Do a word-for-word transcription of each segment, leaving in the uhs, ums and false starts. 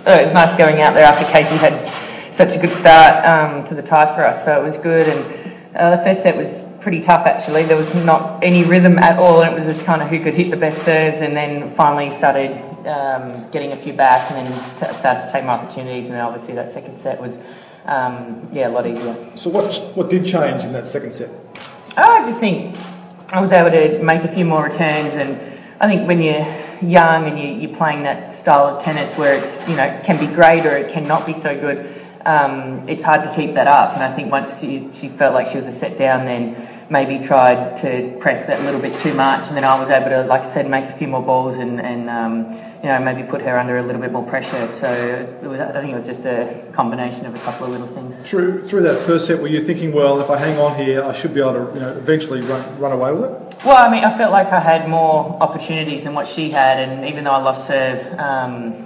uh, it was nice going out there after Casey had such a good start um, to the tie for us, so it was good. And uh, the first set was pretty tough actually. There was not any rhythm at all, and it was just kind of who could hit the best serves, and then finally started um, getting a few back, and then started to take my opportunities, and then obviously that second set was um, yeah a lot easier. So what what did change in that second set? Oh, I just think I was able to make a few more returns, and I think when you're young and you, you're playing that style of tennis where it's, you know, can be great or it cannot be so good, um, it's hard to keep that up. And I think once she, she felt like she was a set down, then maybe tried to press that a little bit too much, and then I was able to, like I said, make a few more balls and, and um, you know, maybe put her under a little bit more pressure. So it was, I think it was just a combination of a couple of little things. Through through that first set, were you thinking, well, if I hang on here, I should be able to, you know, eventually run run away with it? Well, I mean, I felt like I had more opportunities than what she had, and even though I lost serve, um,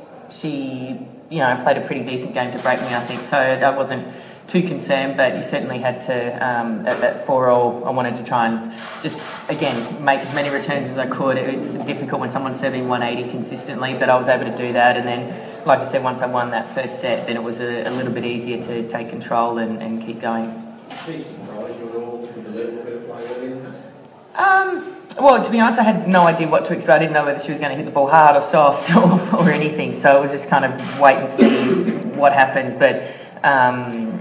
she, you know, played a pretty decent game to break me, I think. So I wasn't too concerned, but you certainly had to, um, at that four all, I wanted to try and just, again, make as many returns as I could. It's difficult when someone's serving one eighty consistently, but I was able to do that. And then, like I said, once I won that first set, then it was a, a little bit easier to take control and, and keep going. Did you surprise you at all with the level of her play earlier? Um, well, to be honest, I had no idea what to expect. I didn't know whether she was going to hit the ball hard or soft or, or anything, so it was just kind of wait and see what happens. But um,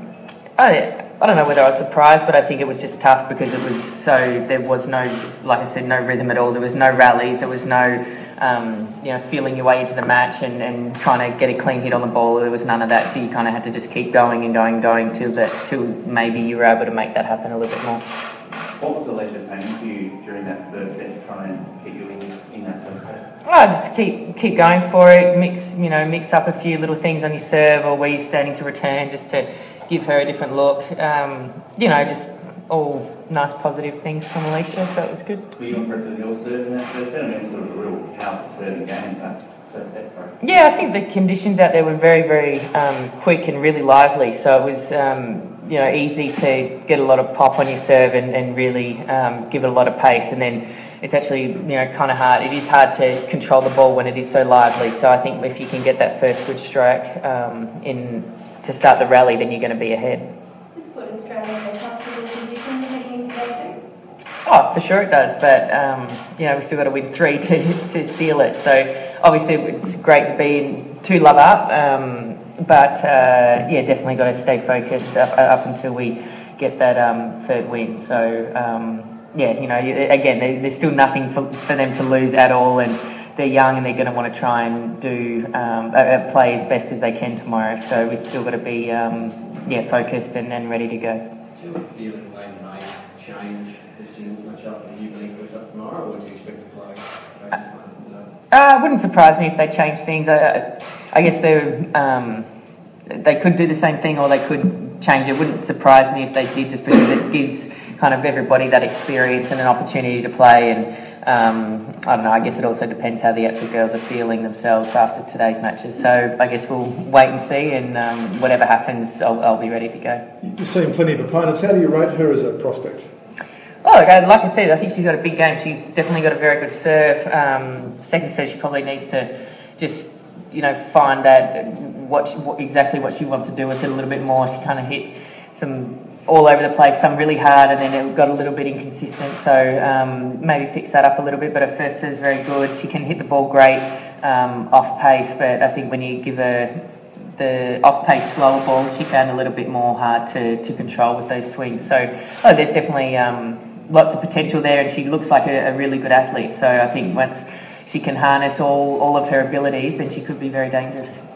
I, I don't know whether I was surprised, but I think it was just tough because it was so, there was no, like I said, no rhythm at all. There was no rallies, there was no, um, you know, feeling your way into the match and, and trying to get a clean hit on the ball. There was none of that, so you kind of had to just keep going and going and going till, that, till maybe you were able to make that happen a little bit more. What was Alicia saying to you during that first set to try and get you in, in that first set? Oh, just keep keep going for it. Mix, you know, mix up a few little things on your serve or where you're standing to return, just to give her a different look. Um, you know, just all nice positive things from Alicia, so it was good. Were you impressed with your serve in that first set? I mean, sort of a real powerful serving game, that first set, sorry. Yeah, I think the conditions out there were very, very um, quick and really lively, so it was, um, you know, easy to get a lot of pop on your serve and, and really um, give it a lot of pace. And then it's actually, you know, kind of hard. It is hard to control the ball when it is so lively. So I think if you can get that first good strike um, in to start the rally, then you're going to be ahead. Does this put Australia in a comfortable position heading into day two? Oh, for sure it does. But um, you know, we've still got to win three to to seal it. So obviously it's great to be in two love up. Um, But uh, yeah, definitely got to stay focused up, up until we get that um, third win. So um, yeah, you know, again, there's still nothing for, for them to lose at all, and they're young and they're going to want to try and do um, uh, play as best as they can tomorrow. So we've still got to be um, yeah focused and, and ready to go. Do you have a feeling they may change the singles match up and you believe first up tomorrow, or do you expect to play Casey's one today? Uh, it wouldn't surprise me if they change things. I, I guess they um, they could do the same thing, or they could change. It wouldn't surprise me if they did, just because it gives kind of everybody that experience and an opportunity to play. And um, I don't know. I guess it also depends how the actual girls are feeling themselves after today's matches. So I guess we'll wait and see, and um, whatever happens, I'll, I'll be ready to go. You've seen plenty of opponents. How do you rate her as a prospect? Oh, like I said, I think she's got a big game. She's definitely got a very good serve. Um, second set, she probably needs to just, you know, find that what, she, what exactly what she wants to do with it a little bit more. She kind of hit some all over the place, some really hard, and then it got a little bit inconsistent. So um, maybe fix that up a little bit. But her first serve is very good. She can hit the ball great um, off pace, but I think when you give her the off-pace slower balls, she found a little bit more hard to, to control with those swings. So oh, there's definitely um, lots of potential there, and she looks like a, a really good athlete. So I think once she can harness all, all of her abilities, then she could be very dangerous.